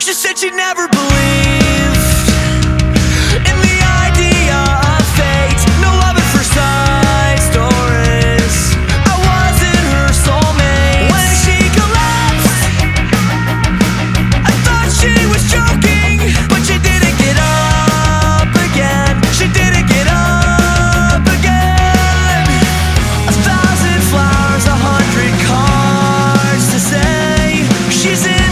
She said she never believed in the idea of fate. No love at first sight stories. I wasn't her soulmate. When she collapsed, I thought she was joking, but she didn't get up again. She didn't get up again. 1,000 flowers, 100 cards to say she's in